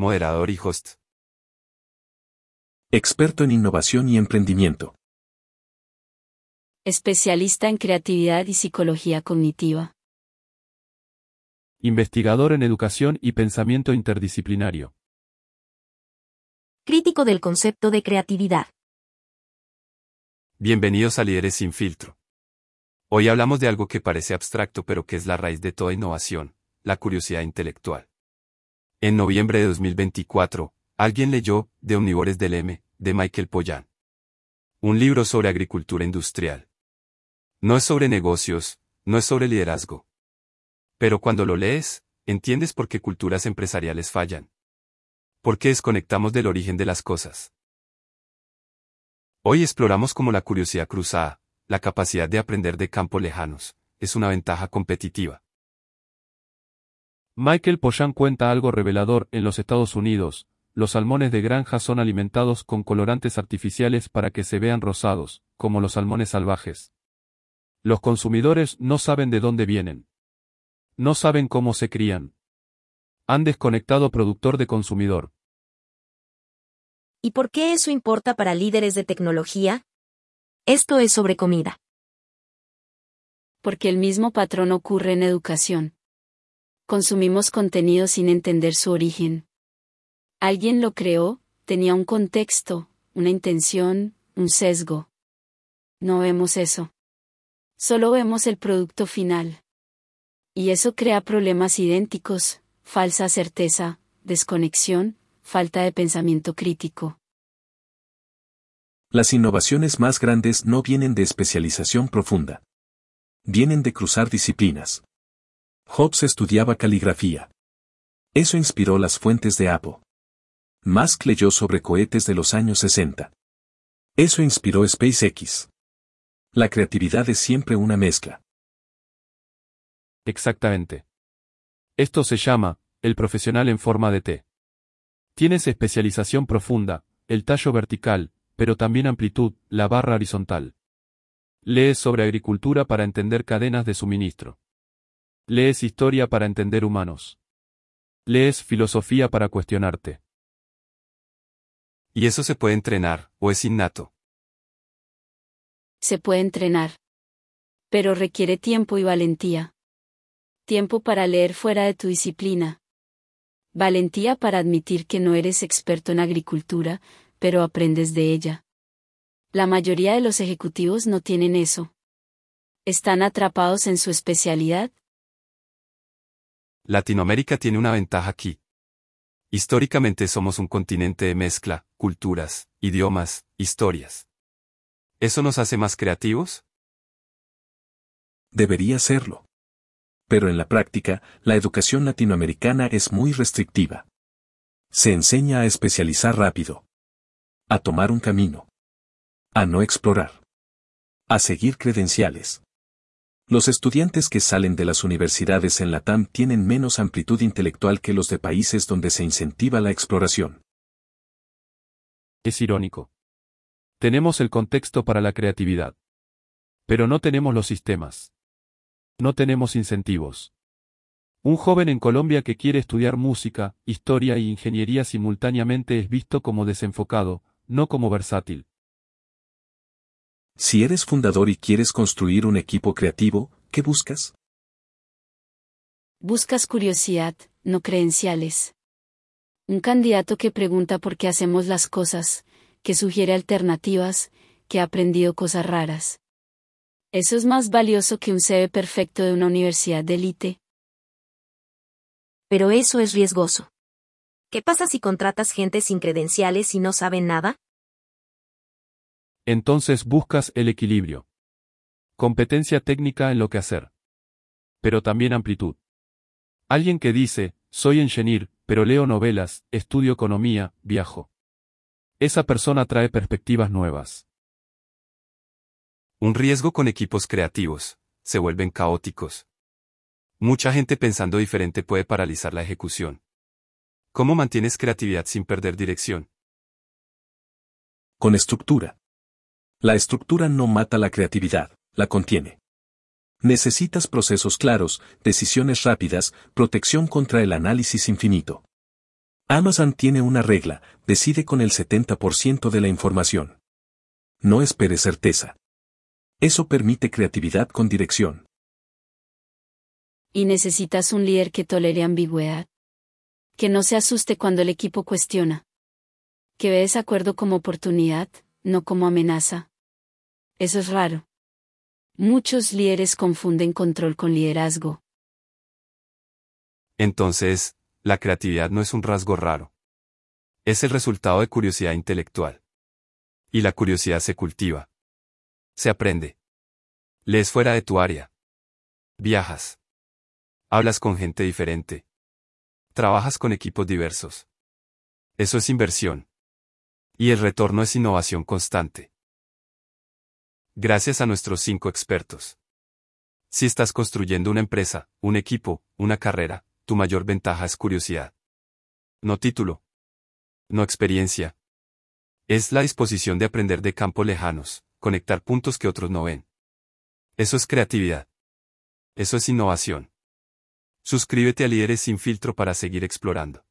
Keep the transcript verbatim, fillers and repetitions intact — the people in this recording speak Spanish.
moderador y host. Experto en innovación y emprendimiento. Especialista en creatividad y psicología cognitiva. Investigador en educación y pensamiento interdisciplinario. Crítico del concepto de creatividad. Bienvenidos a Líderes sin filtro. Hoy hablamos de algo que parece abstracto pero que es la raíz de toda innovación, la curiosidad intelectual. En noviembre de dos mil veinticuatro, alguien leyó De omnívores del M, de Michael Pollan. Un libro sobre agricultura industrial. No es sobre negocios, no es sobre liderazgo. Pero cuando lo lees, entiendes por qué culturas empresariales fallan. ¿Por qué desconectamos del origen de las cosas? Hoy exploramos cómo la curiosidad cruzada, la capacidad de aprender de campos lejanos, es una ventaja competitiva. Michael Pollan cuenta algo revelador. En los Estados Unidos, los salmones de granja son alimentados con colorantes artificiales para que se vean rosados, como los salmones salvajes. Los consumidores no saben de dónde vienen. No saben cómo se crían. Han desconectado productor de consumidor. ¿Y por qué eso importa para líderes de tecnología? Esto es sobre comida. Porque el mismo patrón ocurre en educación. Consumimos contenido sin entender su origen. Alguien lo creó, tenía un contexto, una intención, un sesgo. No vemos eso. Solo vemos el producto final. Y eso crea problemas idénticos, falsa certeza, desconexión, falta de pensamiento crítico. Las innovaciones más grandes no vienen de especialización profunda. Vienen de cruzar disciplinas. Hobbes estudiaba caligrafía. Eso inspiró las fuentes de Apple. Musk leyó sobre cohetes de los años sesenta. Eso inspiró SpaceX. La creatividad es siempre una mezcla. Exactamente. Esto se llama, el profesional en forma de T. Tienes especialización profunda, el tallo vertical, pero también amplitud, la barra horizontal. Lees sobre agricultura para entender cadenas de suministro. Lees historia para entender humanos. Lees filosofía para cuestionarte. ¿Y eso se puede entrenar, o es innato? Se puede entrenar. Pero requiere tiempo y valentía. Tiempo para leer fuera de tu disciplina. Valentía para admitir que no eres experto en agricultura, pero aprendes de ella. La mayoría de los ejecutivos no tienen eso. ¿Están atrapados en su especialidad? Latinoamérica tiene una ventaja aquí. Históricamente somos un continente de mezcla, culturas, idiomas, historias. ¿Eso nos hace más creativos? Debería serlo. Pero en la práctica, la educación latinoamericana es muy restrictiva. Se enseña a especializar rápido. A tomar un camino. A no explorar. A seguir credenciales. Los estudiantes que salen de las universidades en Latam tienen menos amplitud intelectual que los de países donde se incentiva la exploración. Es irónico. Tenemos el contexto para la creatividad. Pero no tenemos los sistemas. No tenemos incentivos. Un joven en Colombia que quiere estudiar música, historia e ingeniería simultáneamente es visto como desenfocado, no como versátil. Si eres fundador y quieres construir un equipo creativo, ¿qué buscas? Buscas curiosidad, no credenciales. Un candidato que pregunta por qué hacemos las cosas, que sugiere alternativas, que ha aprendido cosas raras. Eso es más valioso que un C V perfecto de una universidad de élite. Pero eso es riesgoso. ¿Qué pasa si contratas gente sin credenciales y no saben nada? Entonces buscas el equilibrio. Competencia técnica en lo que hacer. Pero también amplitud. Alguien que dice, soy ingeniero, pero leo novelas, estudio economía, viajo. Esa persona trae perspectivas nuevas. Un riesgo con equipos creativos, se vuelven caóticos. Mucha gente pensando diferente puede paralizar la ejecución. ¿Cómo mantienes creatividad sin perder dirección? Con estructura. La estructura no mata la creatividad, la contiene. Necesitas procesos claros, decisiones rápidas, protección contra el análisis infinito. Amazon tiene una regla, decide con el setenta por ciento de la información. No espere certeza. Eso permite creatividad con dirección. Y necesitas un líder que tolere ambigüedad. Que no se asuste cuando el equipo cuestiona. Que ve desacuerdo como oportunidad, no como amenaza. Eso es raro. Muchos líderes confunden control con liderazgo. Entonces, la creatividad no es un rasgo raro. Es el resultado de curiosidad intelectual. Y la curiosidad se cultiva. Se aprende. Lees fuera de tu área. Viajas. Hablas con gente diferente. Trabajas con equipos diversos. Eso es inversión. Y el retorno es innovación constante. Gracias a nuestros cinco expertos. Si estás construyendo una empresa, un equipo, una carrera, tu mayor ventaja es curiosidad. No título. No experiencia. Es la disposición de aprender de campos lejanos, conectar puntos que otros no ven. Eso es creatividad. Eso es innovación. Suscríbete a Líderes sin Filtro para seguir explorando.